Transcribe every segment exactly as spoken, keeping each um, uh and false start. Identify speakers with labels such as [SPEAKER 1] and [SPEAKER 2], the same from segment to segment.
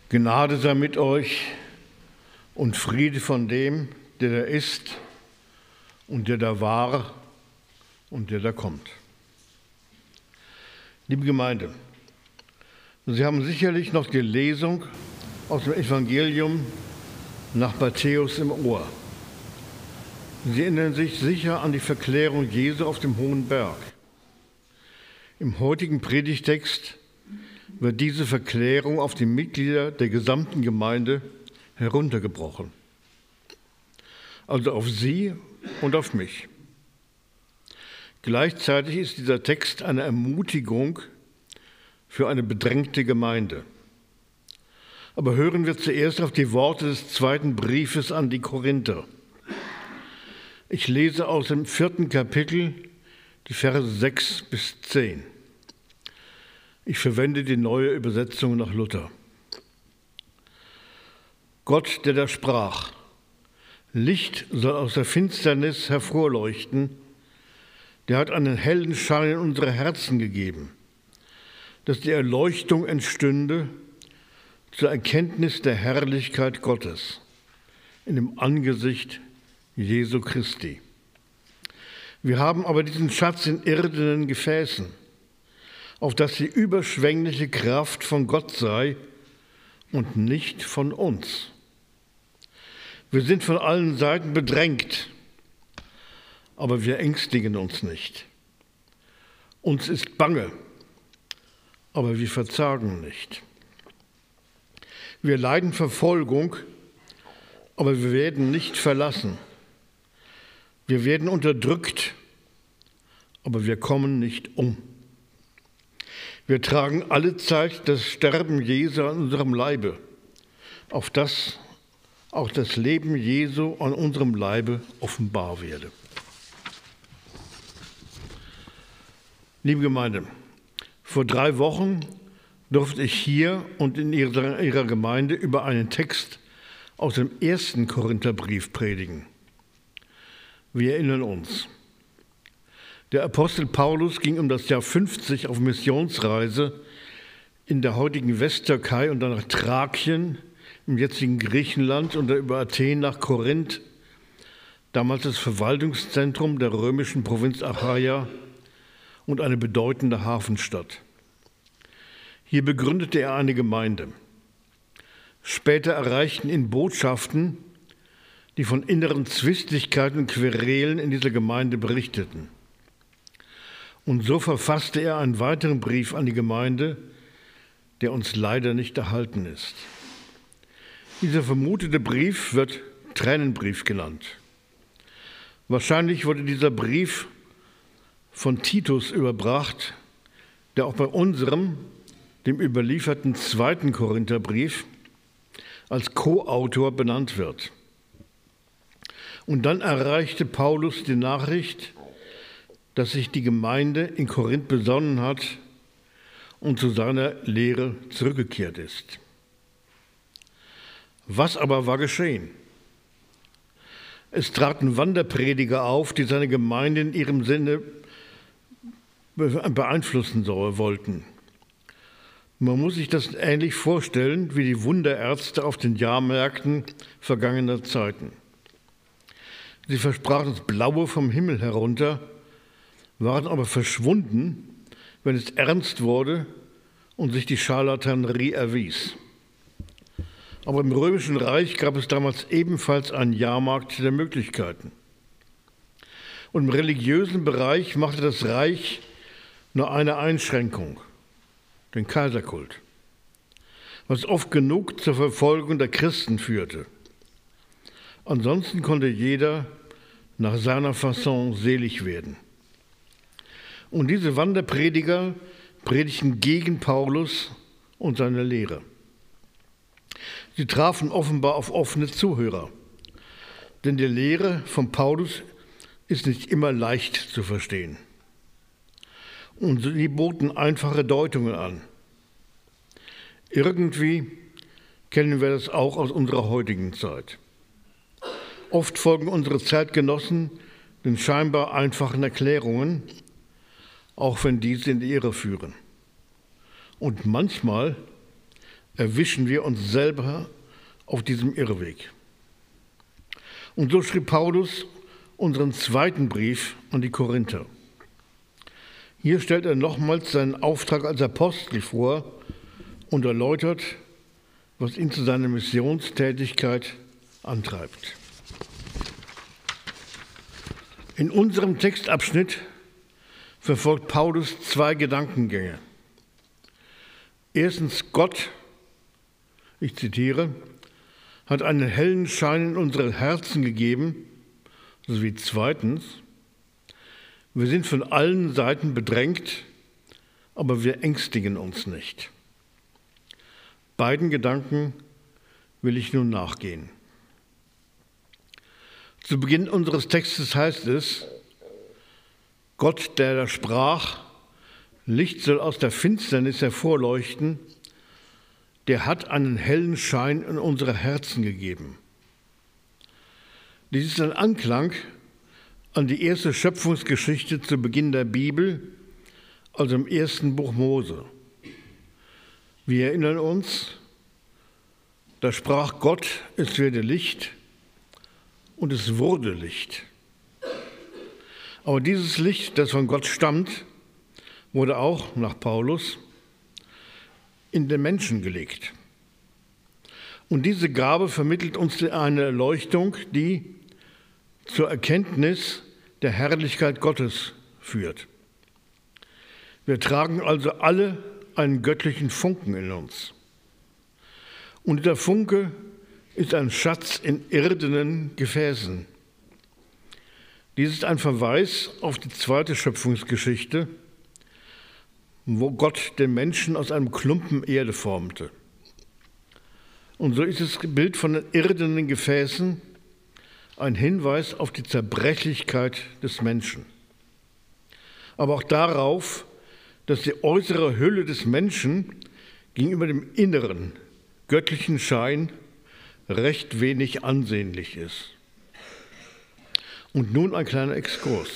[SPEAKER 1] Gnade sei mit euch und Friede von dem, der da ist und der da war und der da kommt. Liebe Gemeinde, Sie haben sicherlich noch die Lesung aus dem Evangelium nach Matthäus im Ohr. Sie erinnern sich sicher an die Verklärung Jesu auf dem Hohen Berg. Im heutigen Predigtext wird diese Verklärung auf die Mitglieder der gesamten Gemeinde heruntergebrochen. Also auf sie und auf mich. Gleichzeitig ist dieser Text eine Ermutigung für eine bedrängte Gemeinde. Aber hören wir zuerst auf die Worte des zweiten Briefes an die Korinther. Ich lese aus dem vierten Kapitel die Verse sechs bis zehn. Ich verwende die neue Übersetzung nach Luther. Gott, der da sprach, Licht soll aus der Finsternis hervorleuchten, der hat einen hellen Schein in unsere Herzen gegeben, dass die Erleuchtung entstünde zur Erkenntnis der Herrlichkeit Gottes in dem Angesicht Jesu Christi. Wir haben aber diesen Schatz in irdenen Gefäßen, auf dass die überschwängliche Kraft von Gott sei und nicht von uns. Wir sind von allen Seiten bedrängt, aber wir ängstigen uns nicht. Uns ist bange, aber wir verzagen nicht. Wir leiden Verfolgung, aber wir werden nicht verlassen. Wir werden unterdrückt, aber wir kommen nicht um. Wir tragen allezeit das Sterben Jesu an unserem Leibe, auf das auch das Leben Jesu an unserem Leibe offenbar werde. Liebe Gemeinde, vor drei Wochen durfte ich hier und in ihrer, ihrer Gemeinde über einen Text aus dem ersten Korintherbrief predigen. Wir erinnern uns. Der Apostel Paulus ging um das Jahr fünfzig auf Missionsreise in der heutigen Westtürkei und dann nach Thrakien, im jetzigen Griechenland und dann über Athen nach Korinth, damals das Verwaltungszentrum der römischen Provinz Achaia und eine bedeutende Hafenstadt. Hier begründete er eine Gemeinde. Später erreichten ihn Botschaften, die von inneren Zwistigkeiten und Querelen in dieser Gemeinde berichteten. Und so verfasste er einen weiteren Brief an die Gemeinde, der uns leider nicht erhalten ist. Dieser vermutete Brief wird Tränenbrief genannt. Wahrscheinlich wurde dieser Brief von Titus überbracht, der auch bei unserem, dem überlieferten zweiten Korintherbrief, als Co-Autor benannt wird. Und dann erreichte Paulus die Nachricht, dass sich die Gemeinde in Korinth besonnen hat und zu seiner Lehre zurückgekehrt ist. Was aber war geschehen? Es traten Wanderprediger auf, die seine Gemeinde in ihrem Sinne beeinflussen wollten. Man muss sich das ähnlich vorstellen wie die Wunderärzte auf den Jahrmärkten vergangener Zeiten. Sie versprachen das Blaue vom Himmel herunter, waren aber verschwunden, wenn es ernst wurde und sich die Scharlatanerie erwies. Aber im Römischen Reich gab es damals ebenfalls einen Jahrmarkt der Möglichkeiten. Und im religiösen Bereich machte das Reich nur eine Einschränkung, den Kaiserkult, was oft genug zur Verfolgung der Christen führte. Ansonsten konnte jeder nach seiner Fasson selig werden. Und diese Wanderprediger predigten gegen Paulus und seine Lehre. Sie trafen offenbar auf offene Zuhörer, denn die Lehre von Paulus ist nicht immer leicht zu verstehen. Und sie boten einfache Deutungen an. Irgendwie kennen wir das auch aus unserer heutigen Zeit. Oft folgen unsere Zeitgenossen den scheinbar einfachen Erklärungen, auch wenn diese in die Irre führen. Und manchmal erwischen wir uns selber auf diesem Irrweg. Und so schrieb Paulus unseren zweiten Brief an die Korinther. Hier stellt er nochmals seinen Auftrag als Apostel vor und erläutert, was ihn zu seiner Missionstätigkeit antreibt. In unserem Textabschnitt verfolgt Paulus zwei Gedankengänge. Erstens, Gott, ich zitiere, hat einen hellen Schein in unsere Herzen gegeben, sowie zweitens, wir sind von allen Seiten bedrängt, aber wir ängstigen uns nicht. Beiden Gedanken will ich nun nachgehen. Zu Beginn unseres Textes heißt es, Gott, der da sprach, Licht soll aus der Finsternis hervorleuchten, der hat einen hellen Schein in unsere Herzen gegeben. Dies ist ein Anklang an die erste Schöpfungsgeschichte zu Beginn der Bibel, also im ersten Buch Mose. Wir erinnern uns, da sprach Gott, es werde Licht, und es wurde Licht. Aber dieses Licht, das von Gott stammt, wurde auch, nach Paulus, in den Menschen gelegt. Und diese Gabe vermittelt uns eine Erleuchtung, die zur Erkenntnis der Herrlichkeit Gottes führt. Wir tragen also alle einen göttlichen Funken in uns. Und der Funke ist ein Schatz in irdenen Gefäßen. Dies ist ein Verweis auf die zweite Schöpfungsgeschichte, wo Gott den Menschen aus einem Klumpen Erde formte. Und so ist das Bild von den irdenen Gefäßen ein Hinweis auf die Zerbrechlichkeit des Menschen. Aber auch darauf, dass die äußere Hülle des Menschen gegenüber dem inneren, göttlichen Schein recht wenig ansehnlich ist. Und nun ein kleiner Exkurs.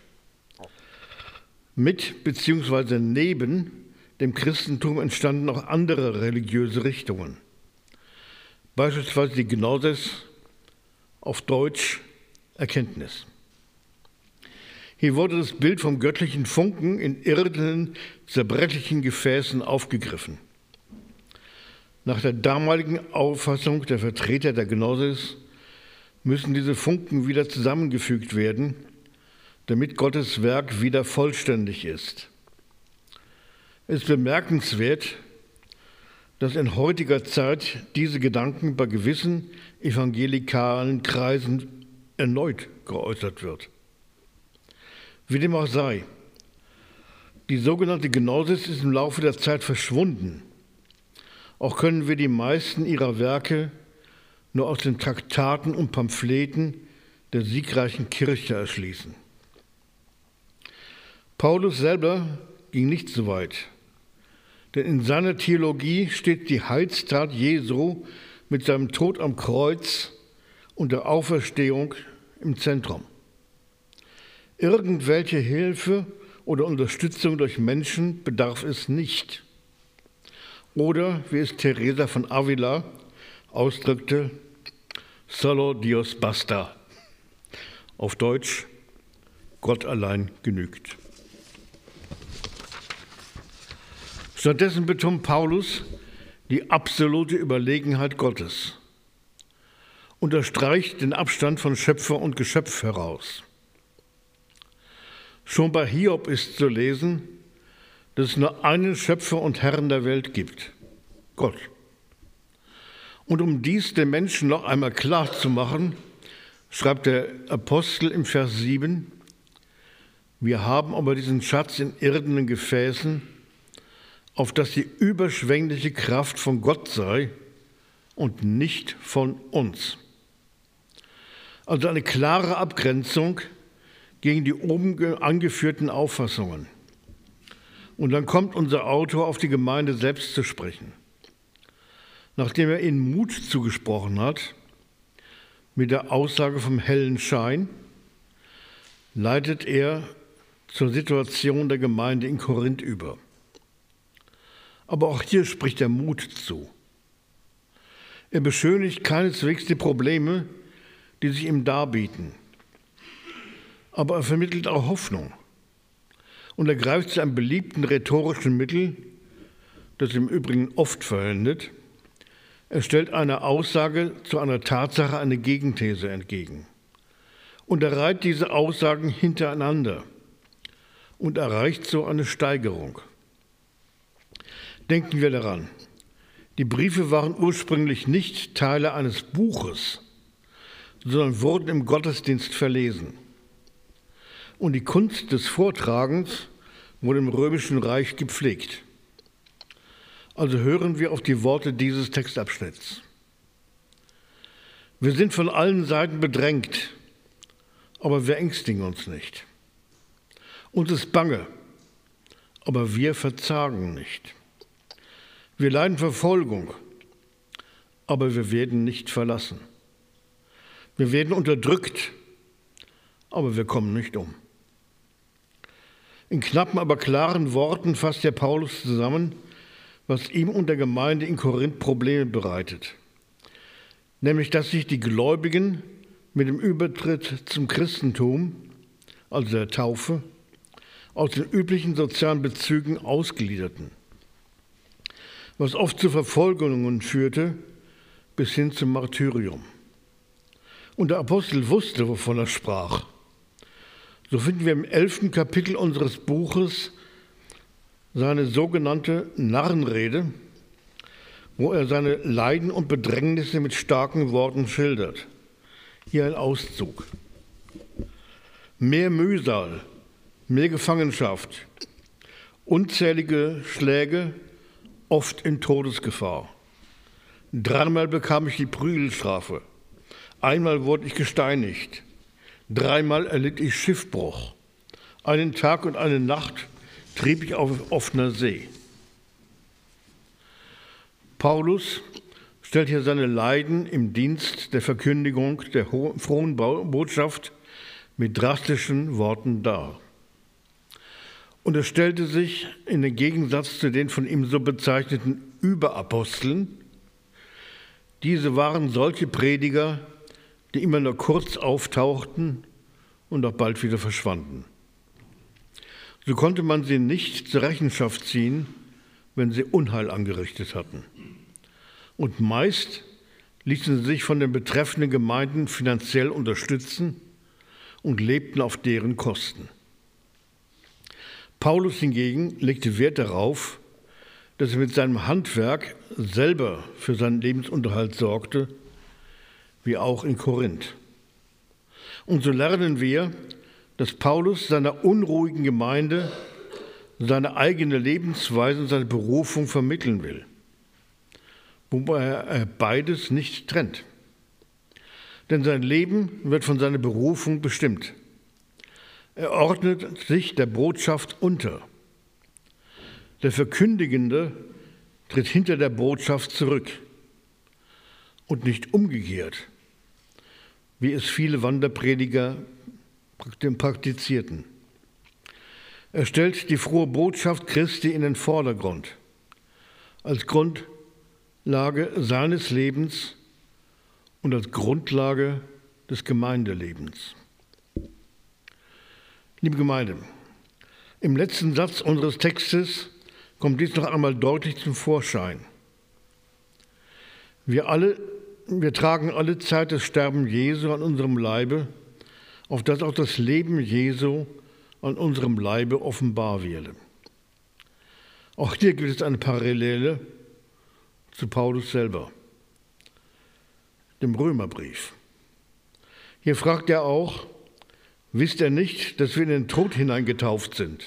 [SPEAKER 1] Mit bzw. neben dem Christentum entstanden auch andere religiöse Richtungen. Beispielsweise die Gnosis, auf Deutsch Erkenntnis. Hier wurde das Bild vom göttlichen Funken in irdenen, zerbrechlichen Gefäßen aufgegriffen. Nach der damaligen Auffassung der Vertreter der Gnosis müssen diese Funken wieder zusammengefügt werden, damit Gottes Werk wieder vollständig ist. Es ist bemerkenswert, dass in heutiger Zeit diese Gedanken bei gewissen evangelikalen Kreisen erneut geäußert wird. Wie dem auch sei, die sogenannte Gnosis ist im Laufe der Zeit verschwunden. Auch können wir die meisten ihrer Werke nur aus den Traktaten und Pamphleten der siegreichen Kirche erschließen. Paulus selber ging nicht so weit, denn in seiner Theologie steht die Heilstat Jesu mit seinem Tod am Kreuz und der Auferstehung im Zentrum. Irgendwelche Hilfe oder Unterstützung durch Menschen bedarf es nicht. Oder, wie es Teresa von Avila ausdrückte, solo Dios basta. Auf Deutsch, Gott allein genügt. Stattdessen betont Paulus die absolute Überlegenheit Gottes, unterstreicht den Abstand von Schöpfer und Geschöpf heraus. Schon bei Hiob ist zu lesen, dass es nur einen Schöpfer und Herrn der Welt gibt, Gott. Und um dies den Menschen noch einmal klar zu machen, schreibt der Apostel im Vers sieben, wir haben aber diesen Schatz in irdenen Gefäßen, auf dass die überschwängliche Kraft von Gott sei und nicht von uns. Also eine klare Abgrenzung gegen die oben angeführten Auffassungen. Und dann kommt unser Autor auf die Gemeinde selbst zu sprechen. Nachdem er ihnen Mut zugesprochen hat, mit der Aussage vom hellen Schein, leitet er zur Situation der Gemeinde in Korinth über. Aber auch hier spricht er Mut zu. Er beschönigt keineswegs die Probleme, die sich ihm darbieten. Aber er vermittelt auch Hoffnung. Und er greift zu einem beliebten rhetorischen Mittel, das er im Übrigen oft verwendet. Er stellt einer Aussage zu einer Tatsache eine Gegenthese entgegen. Und er reiht diese Aussagen hintereinander und erreicht so eine Steigerung. Denken wir daran, die Briefe waren ursprünglich nicht Teile eines Buches, sondern wurden im Gottesdienst verlesen. Und die Kunst des Vortragens wurde im Römischen Reich gepflegt. Also hören wir auf die Worte dieses Textabschnitts. Wir sind von allen Seiten bedrängt, aber wir ängstigen uns nicht. Uns ist bange, aber wir verzagen nicht. Wir leiden Verfolgung, aber wir werden nicht verlassen. Wir werden unterdrückt, aber wir kommen nicht um. In knappen, aber klaren Worten fasst der Paulus zusammen, was ihm und der Gemeinde in Korinth Probleme bereitet. Nämlich, dass sich die Gläubigen mit dem Übertritt zum Christentum, also der Taufe, aus den üblichen sozialen Bezügen ausgliederten, was oft zu Verfolgungen führte, bis hin zum Martyrium. Und der Apostel wusste, wovon er sprach. So finden wir im elften Kapitel unseres Buches seine sogenannte Narrenrede, wo er seine Leiden und Bedrängnisse mit starken Worten schildert. Hier ein Auszug. Mehr Mühsal, mehr Gefangenschaft, unzählige Schläge, oft in Todesgefahr. Dreimal bekam ich die Prügelstrafe. Einmal wurde ich gesteinigt. Dreimal erlitt ich Schiffbruch. Einen Tag und eine Nacht trieb ich auf offener See. Paulus stellt hier seine Leiden im Dienst der Verkündigung der frohen Botschaft mit drastischen Worten dar. Und er stellte sich in den Gegensatz zu den von ihm so bezeichneten Überaposteln. Diese waren solche Prediger, die immer nur kurz auftauchten und auch bald wieder verschwanden. So konnte man sie nicht zur Rechenschaft ziehen, wenn sie Unheil angerichtet hatten. Und meist ließen sie sich von den betreffenden Gemeinden finanziell unterstützen und lebten auf deren Kosten. Paulus hingegen legte Wert darauf, dass er mit seinem Handwerk selber für seinen Lebensunterhalt sorgte, wie auch in Korinth. Und so lernen wir, dass Paulus seiner unruhigen Gemeinde seine eigene Lebensweise und seine Berufung vermitteln will, wobei er beides nicht trennt. Denn sein Leben wird von seiner Berufung bestimmt. Er ordnet sich der Botschaft unter. Der Verkündigende tritt hinter der Botschaft zurück und nicht umgekehrt, wie es viele Wanderprediger praktizierten. Er stellt die frohe Botschaft Christi in den Vordergrund, als Grundlage seines Lebens und als Grundlage des Gemeindelebens. Liebe Gemeinde, im letzten Satz unseres Textes kommt dies noch einmal deutlich zum Vorschein. Wir alle, wir tragen alle Zeit das Sterben Jesu an unserem Leibe, auf das auch das Leben Jesu an unserem Leibe offenbar werde. Auch hier gibt es eine Parallele zu Paulus selber, dem Römerbrief. Hier fragt er auch, wisst ihr nicht, dass wir in den Tod hineingetauft sind?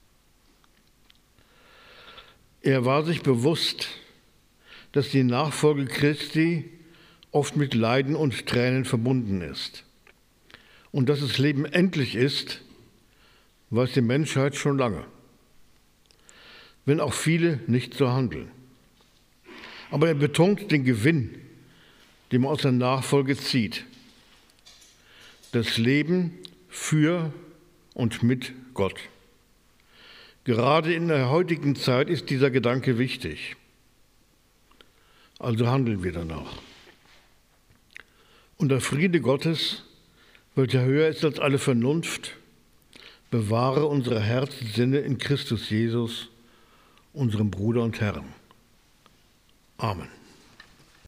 [SPEAKER 1] Er war sich bewusst, dass die Nachfolge Christi oft mit Leiden und Tränen verbunden ist. Und dass das Leben endlich ist, weiß die Menschheit schon lange, wenn auch viele nicht so handeln. Aber er betont den Gewinn, den man aus der Nachfolge zieht. Das Leben für und mit Gott. Gerade in der heutigen Zeit ist dieser Gedanke wichtig. Also handeln wir danach. Und der Friede Gottes, welcher höher ist als alle Vernunft, bewahre unsere Herzenssinne in Christus Jesus, unserem Bruder und Herrn. Amen.